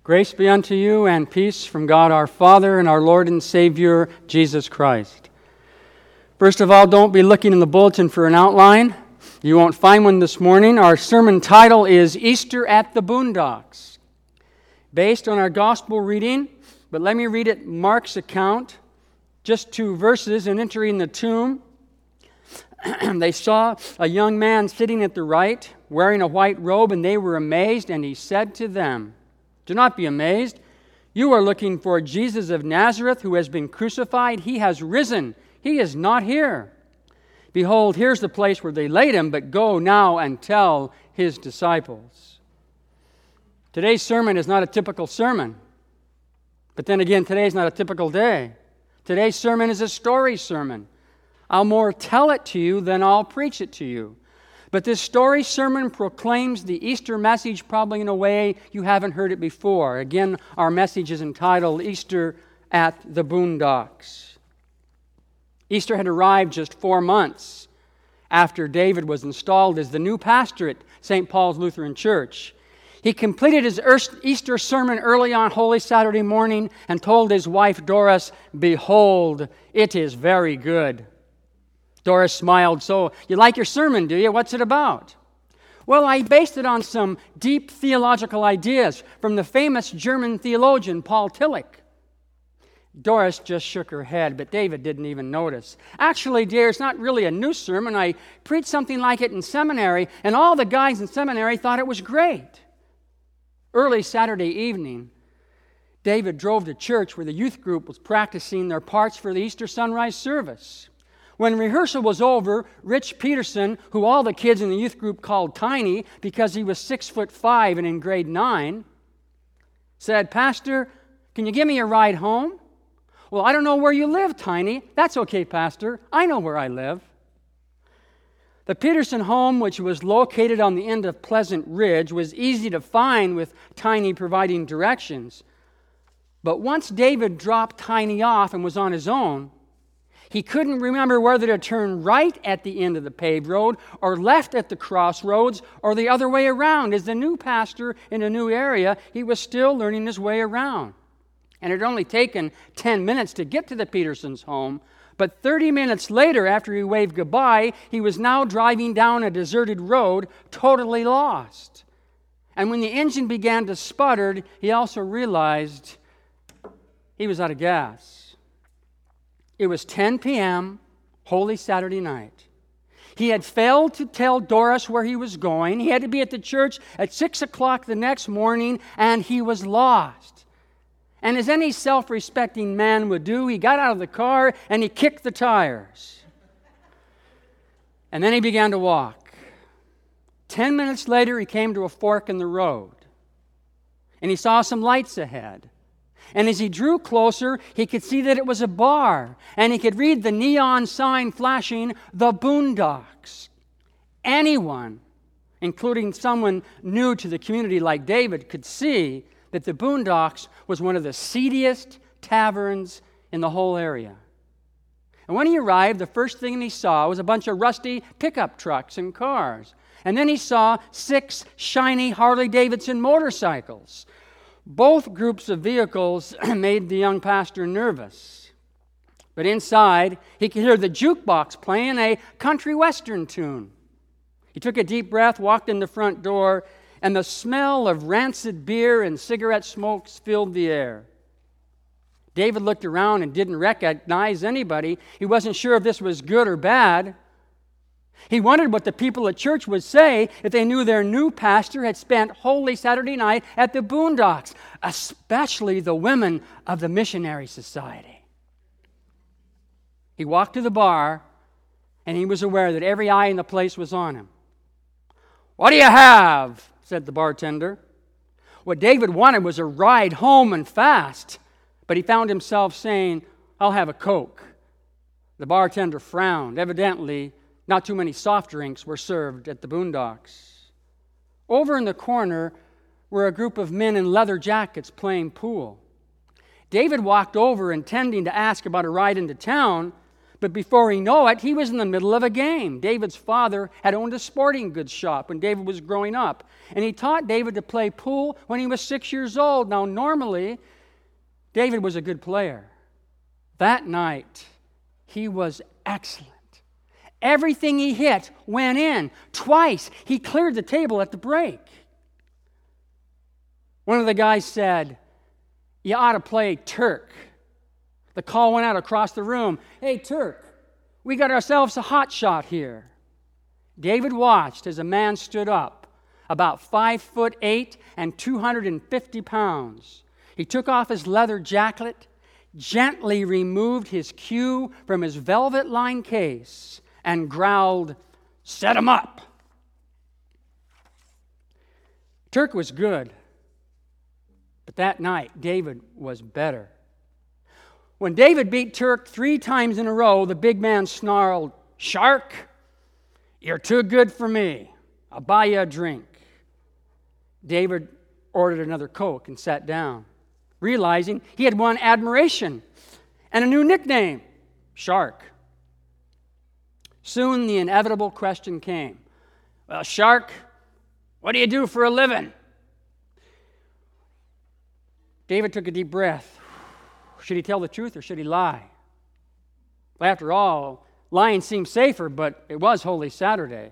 Grace be unto you and peace from God our Father and our Lord and Savior, Jesus Christ. First of all, don't be looking in the bulletin for an outline. You won't find one this morning. Our sermon title is Easter at the Boondocks, based on our gospel reading. But let me read it, Mark's account, just 2 verses. And entering the tomb, they saw a young man sitting at the right, wearing a white robe, and they were amazed. And he said to them, "Do not be amazed. You are looking for Jesus of Nazareth, who has been crucified. He has risen. He is not here. Behold, here's the place where they laid him, but go now and tell his disciples." Today's sermon is not a typical sermon. But then again, today's not a typical day. Today's sermon is a story sermon. I'll more tell it to you than I'll preach it to you. But this story sermon proclaims the Easter message probably in a way you haven't heard it before. Again, our message is entitled Easter at the Boondocks. Easter had arrived just 4 months after David was installed as the new pastor at St. Paul's Lutheran Church. He completed his Easter sermon early on Holy Saturday morning and told his wife Doris, "Behold, it is very good." Doris smiled. "So you like your sermon, do you? What's it about?" "Well, I based it on some deep theological ideas from the famous German theologian Paul Tillich." Doris just shook her head, but David didn't even notice. "Actually, dear, it's not really a new sermon. I preached something like it in seminary, and all the guys in seminary thought it was great." Early Saturday evening, David drove to church where the youth group was practicing their parts for the Easter sunrise service. When rehearsal was over, Rich Peterson, who all the kids in the youth group called Tiny because he was 6'5" and in grade 9, said, "Pastor, can you give me a ride home?" "Well, I don't know where you live, Tiny." "That's okay, Pastor. I know where I live." The Peterson home, which was located on the end of Pleasant Ridge, was easy to find with Tiny providing directions. But once David dropped Tiny off and was on his own, he couldn't remember whether to turn right at the end of the paved road or left at the crossroads or the other way around. As the new pastor in a new area, he was still learning his way around. And it had only taken 10 minutes to get to the Petersons' home, but 30 minutes later, after he waved goodbye, he was now driving down a deserted road, totally lost. And when the engine began to sputter, he also realized he was out of gas. It was 10 p.m., Holy Saturday night. He had failed to tell Doris where he was going. He had to be at the church at 6 o'clock the next morning, and he was lost. And as any self-respecting man would do, he got out of the car and he kicked the tires. And then he began to walk. 10 minutes later, he came to a fork in the road. And he saw some lights ahead. And as he drew closer, he could see that it was a bar. And he could read the neon sign flashing, "The Boondocks." Anyone, including someone new to the community like David, could see that the Boondocks was one of the seediest taverns in the whole area. And when he arrived, the first thing he saw was a bunch of rusty pickup trucks and cars. And then he saw 6 shiny Harley-Davidson motorcycles. Both groups of vehicles made the young pastor nervous. But inside, he could hear the jukebox playing a country western tune. He took a deep breath, walked in the front door, and the smell of rancid beer and cigarette smokes filled the air. David looked around and didn't recognize anybody. He wasn't sure if this was good or bad. He wondered what the people at church would say if they knew their new pastor had spent Holy Saturday night at the Boondocks, especially the women of the Missionary Society. He walked to the bar, and he was aware that every eye in the place was on him. "What do you have?" said the bartender. What David wanted was a ride home and fast, but he found himself saying, "I'll have a Coke." The bartender frowned. Evidently, not too many soft drinks were served at the Boondocks. Over in the corner were a group of men in leather jackets playing pool. David walked over intending to ask about a ride into town, But before he knew it, he was in the middle of a game. David's father had owned a sporting goods shop when David was growing up. And he taught David to play pool when he was 6 years old. Now, normally, David was a good player. That night, he was excellent. Everything he hit went in. Twice, he cleared the table at the break. One of the guys said, "You ought to play Turk." The call went out across the room. "Hey, Turk, we got ourselves a hot shot here." David watched as a man stood up, about 5'8" and 250 pounds. He took off his leather jacket, gently removed his cue from his velvet-lined case, and growled, "Set him up." Turk was good, but that night, David was better. When David beat Turk 3 times in a row, the big man snarled, "Shark, you're too good for me. I'll buy you a drink." David ordered another Coke and sat down, realizing he had won admiration and a new nickname, Shark. Soon the inevitable question came. "Well, Shark, what do you do for a living?" David took a deep breath. Should he tell the truth or should he lie? After all, lying seemed safer, but it was Holy Saturday.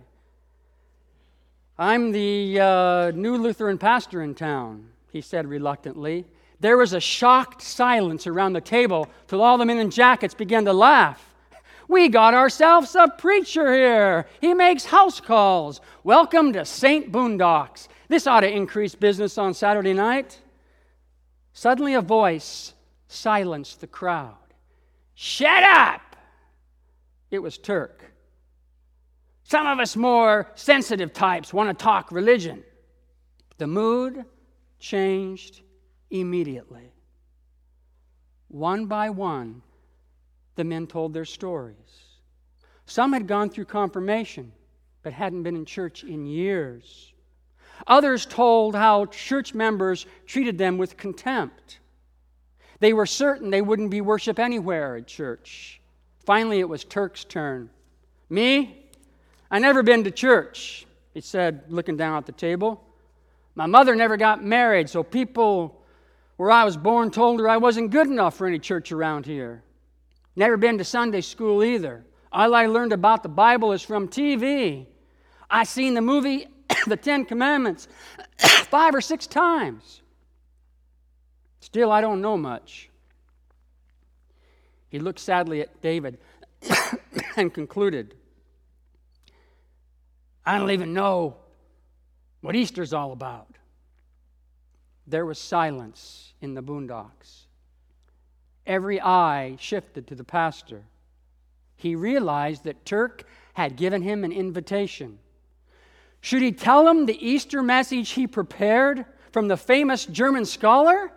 "I'm the new Lutheran pastor in town," he said reluctantly. There was a shocked silence around the table till all the men in jackets began to laugh. "We got ourselves a preacher here. He makes house calls. Welcome to St. Boondocks. This ought to increase business on Saturday night." Suddenly a voice silenced the crowd. "Shut up!" It was Turk. "Some of us more sensitive types want to talk religion." The mood changed immediately. One by one, the men told their stories. Some had gone through confirmation, but hadn't been in church in years. Others told how church members treated them with contempt. They were certain they wouldn't be worshiped anywhere at church. Finally, it was Turk's turn. "Me? I never been to church," he said, looking down at the table. "My mother never got married, so people where I was born told her I wasn't good enough for any church around here. Never been to Sunday school either. All I learned about the Bible is from TV. I seen the movie The 10 Commandments 5 or 6 times. Still, I don't know much." He looked sadly at David and concluded, "I don't even know what Easter's all about." There was silence in the boondocks. Every eye shifted to the pastor. He realized that Turk had given him an invitation. Should he tell him the Easter message he prepared from the famous German scholar?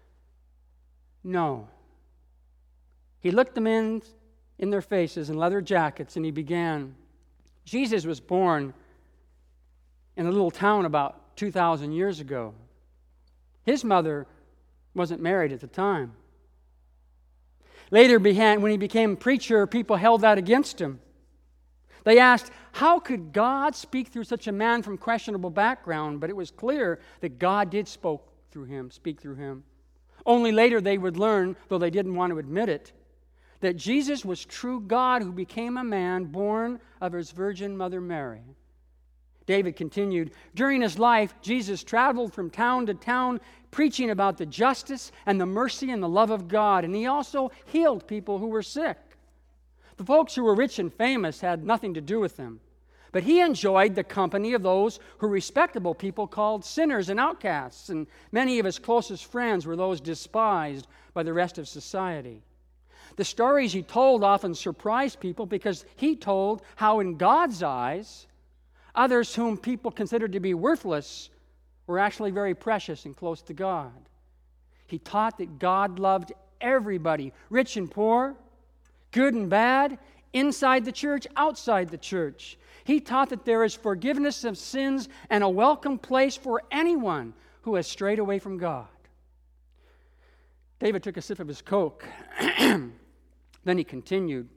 No. He looked them in their faces in leather jackets and he began. Jesus was born in a little town about 2,000 years ago. His mother wasn't married at the time. Later, when he became a preacher, people held that against him. They asked, how could God speak through such a man from questionable background? But it was clear that God did speak through him. Only later they would learn, though they didn't want to admit it, that Jesus was true God who became a man born of his virgin mother Mary. David continued, during his life, Jesus traveled from town to town preaching about the justice and the mercy and the love of God, and he also healed people who were sick. The folks who were rich and famous had nothing to do with him, but he enjoyed the company of those who respectable people called sinners and outcasts, and many of his closest friends were those despised by the rest of society. The stories he told often surprised people because he told how in God's eyes, others whom people considered to be worthless were actually very precious and close to God. He taught that God loved everybody, rich and poor, good and bad, inside the church, outside the church. He taught that there is forgiveness of sins and a welcome place for anyone who has strayed away from God. David took a sip of his Coke. Then he continued,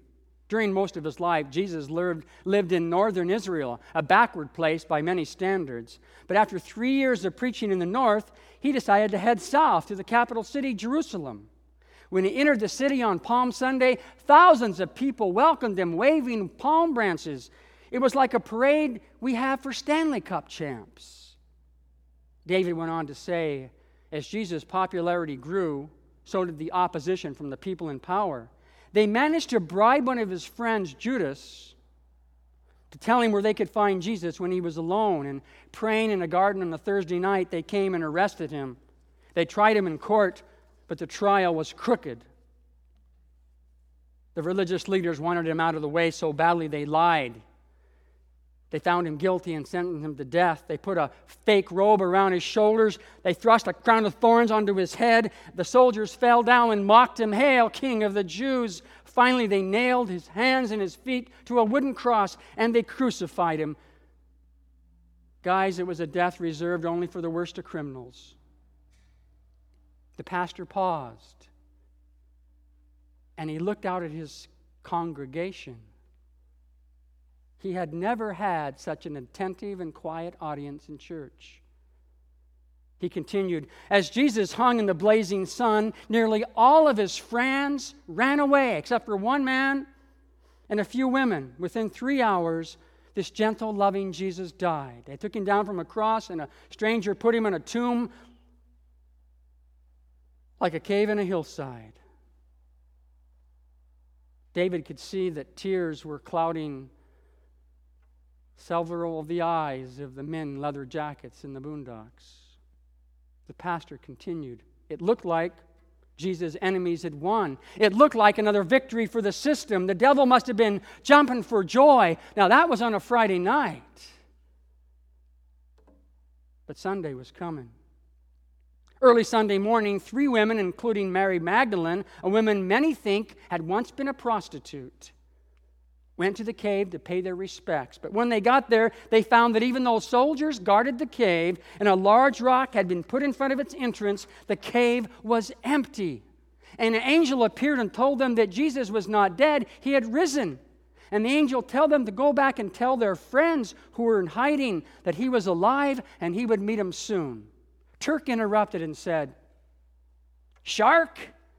During most of his life, Jesus lived in northern Israel, a backward place by many standards. But after 3 years of preaching in the north, he decided to head south to the capital city, Jerusalem. When he entered the city on Palm Sunday, thousands of people welcomed him, waving palm branches. It was like a parade we have for Stanley Cup champs. David went on to say, as Jesus' popularity grew, so did the opposition from the people in power. They managed to bribe one of his friends, Judas, to tell him where they could find Jesus when he was alone and praying in a garden on a Thursday night. They came and arrested him. They tried him in court, but the trial was crooked. The religious leaders wanted him out of the way so badly they lied. They found him guilty and sentenced him to death. They put a fake robe around his shoulders. They thrust a crown of thorns onto his head. The soldiers fell down and mocked him, "Hail, King of the Jews!" Finally, they nailed his hands and his feet to a wooden cross, and they crucified him. Guys, it was a death reserved only for the worst of criminals. The pastor paused, and he looked out at his congregation. He had never had such an attentive and quiet audience in church. He continued, as Jesus hung in the blazing sun, nearly all of his friends ran away, except for one man and a few women. Within 3 hours, this gentle, loving Jesus died. They took him down from a cross, and a stranger put him in a tomb like a cave in a hillside. David could see that tears were clouding several of the eyes of the men in leather jackets in the boondocks. The pastor continued. It looked like Jesus' enemies had won. It looked like another victory for the system. The devil must have been jumping for joy. Now, that was on a Friday night. But Sunday was coming. Early Sunday morning, 3 women, including Mary Magdalene, a woman many think had once been a prostitute, went to the cave to pay their respects. But when they got there, they found that even though soldiers guarded the cave and a large rock had been put in front of its entrance, the cave was empty. And an angel appeared and told them that Jesus was not dead, he had risen. And the angel told them to go back and tell their friends who were in hiding that he was alive and he would meet them soon. Turk interrupted and said, "Shark,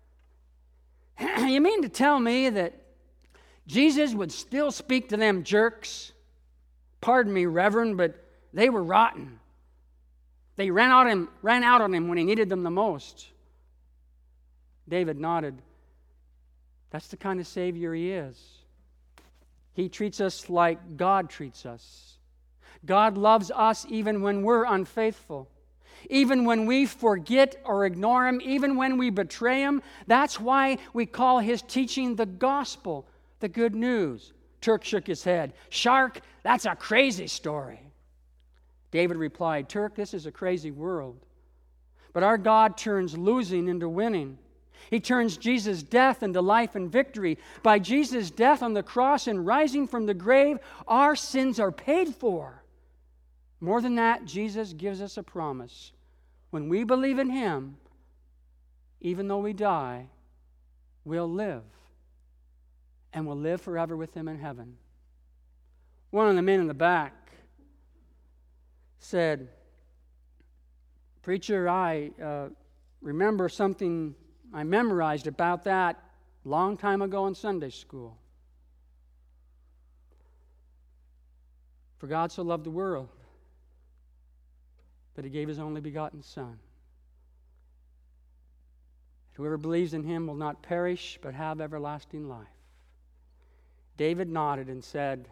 you mean to tell me that Jesus would still speak to them jerks? Pardon me, Reverend, but they were rotten. They ran out on him when he needed them the most." David nodded. That's the kind of Savior he is. He treats us like God treats us. God loves us even when we're unfaithful. Even when we forget or ignore him, even when we betray him. That's why we call his teaching the gospel, the good news. Turk shook his head. "Shark, that's a crazy story." David replied, "Turk, this is a crazy world. But our God turns losing into winning. He turns Jesus' death into life and victory. By Jesus' death on the cross and rising from the grave, our sins are paid for. More than that, Jesus gives us a promise. When we believe in him, even though we die, we'll live. And we'll live forever with him in heaven. One of the men in the back said, "Preacher, I remember something I memorized about that a long time ago in Sunday school. For God so loved the world that he gave his only begotten Son. Whoever believes in him will not perish, but have everlasting life." David nodded and said,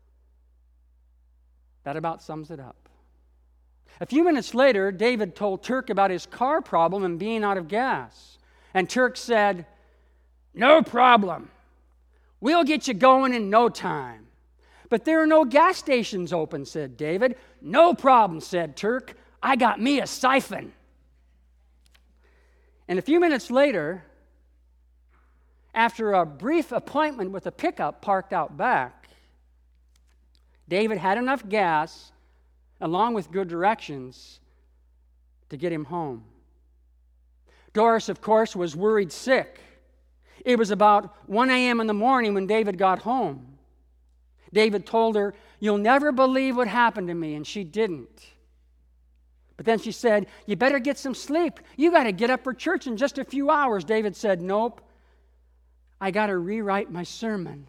"That about sums it up." A few minutes later, David told Turk about his car problem and being out of gas. And Turk said, "No problem. We'll get you going in no time." "But there are no gas stations open," said David. "No problem," said Turk. "I got me a siphon." And a few minutes later, after a brief appointment with a pickup parked out back, David had enough gas, along with good directions, to get him home. Doris, of course, was worried sick. It was about 1 a.m. in the morning when David got home. David told her, "You'll never believe what happened to me," and she didn't. But then she said, "You better get some sleep. You got to get up for church in just a few hours." David said, "Nope, I got to rewrite my sermon."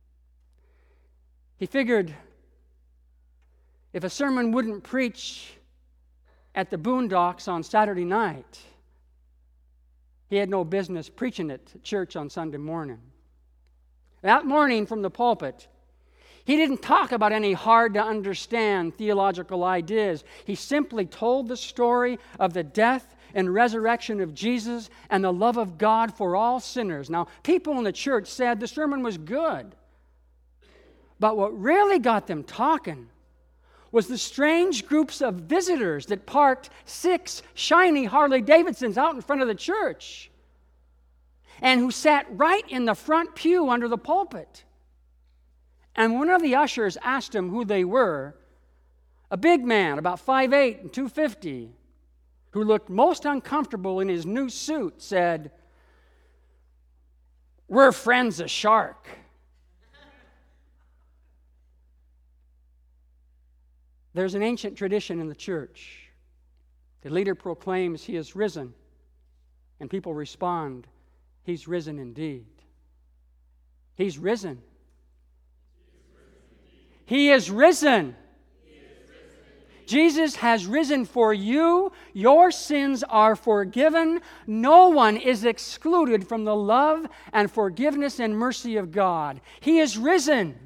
He figured if a sermon wouldn't preach at the Boondocks on Saturday night, he had no business preaching it at church on Sunday morning. That morning from the pulpit, he didn't talk about any hard-to-understand theological ideas. He simply told the story of the death and resurrection of Jesus and the love of God for all sinners. Now, people in the church said the sermon was good. But what really got them talking was the strange groups of visitors that parked 6 shiny Harley-Davidsons out in front of the church and who sat right in the front pew under the pulpit. And one of the ushers asked them who they were. A big man, about 5'8" and 250, who looked most uncomfortable in his new suit, said, "We're friends of Shark." There's an ancient tradition in the church. The leader proclaims he is risen, and people respond, "He's risen indeed." He's risen. He is risen. Jesus has risen for you. Your sins are forgiven. No one is excluded from the love and forgiveness and mercy of God. He is risen.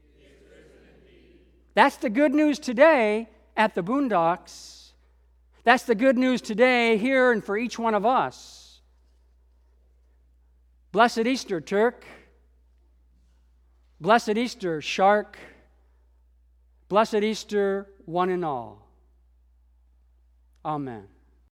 That's the good news today at the Boondocks. That's the good news today here and for each one of us. Blessed Easter, Turk. Blessed Easter, Shark. Blessed Easter, one and all. Amen.